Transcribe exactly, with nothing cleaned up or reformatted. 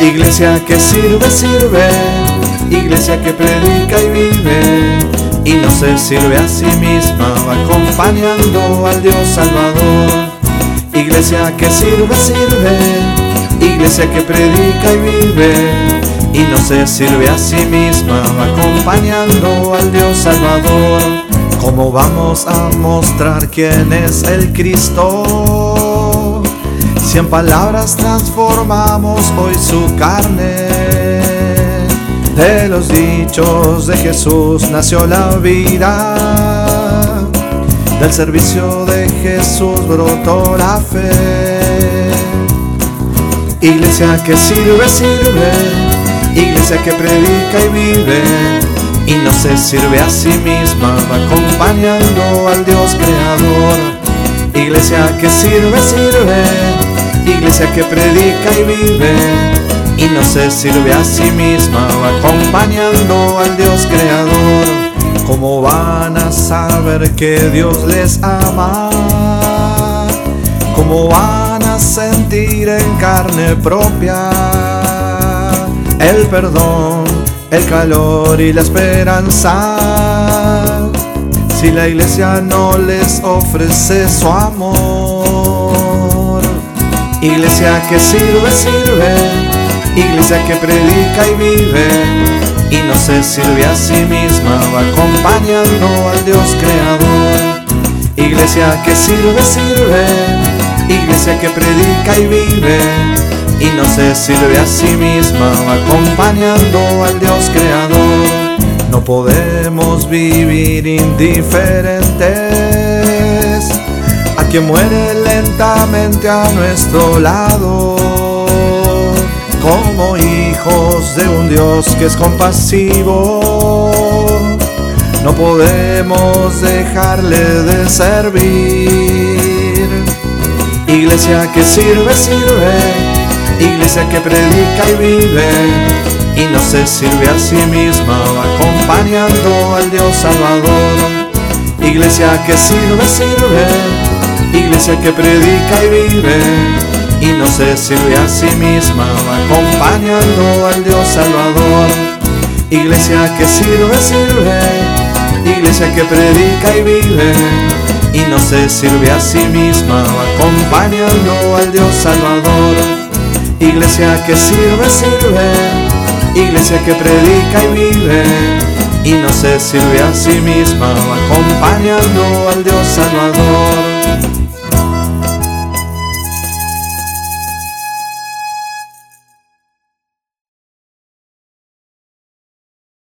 Iglesia que sirve, sirve, iglesia que predica y vive, y no se sirve a sí misma, va acompañando al Dios Salvador. Iglesia que sirve, sirve, iglesia que predica y vive, y no se sirve a sí misma, va acompañando al Dios Salvador. ¿Cómo vamos a mostrar quién es el Cristo? Si en palabras transformamos hoy su carne. De los dichos de Jesús nació la vida, del servicio de Jesús brotó la fe. Iglesia que sirve, sirve, iglesia que predica y vive, y no se sirve a sí misma, va acompañando al Dios Creador. Iglesia que sirve, sirve, iglesia que predica y vive, y no se sirve a sí misma, va acompañando al Dios Creador. ¿Cómo van a saber que Dios les ama? ¿Cómo van a sentir en carne propia el perdón, el calor y la esperanza, si la iglesia no les ofrece su amor? Iglesia que sirve, sirve, iglesia que predica y vive, y no se sirve a sí misma, va acompañando al Dios Creador. Iglesia que sirve, sirve, iglesia que predica y vive, y no se sirve a sí misma, va acompañando al Dios Creador. No podemos vivir indiferentes a quien muere lentamente a nuestro lado. Como hijos de un Dios que es compasivo, no podemos dejarle de servir. Iglesia que sirve, sirve, iglesia que predica y vive, y no se sirve a sí misma, va acompañando al Dios Salvador. Iglesia que sirve, sirve, iglesia que predica y vive, y no se sirve a sí misma, va acompañando al Dios Salvador. Iglesia que sirve, sirve, iglesia que predica y vive, y no se sirve a sí misma, va acompañando al Dios Salvador. Iglesia que sirve, sirve, iglesia que predica y vive, y no se sirve a sí misma, va acompañando al Dios Salvador.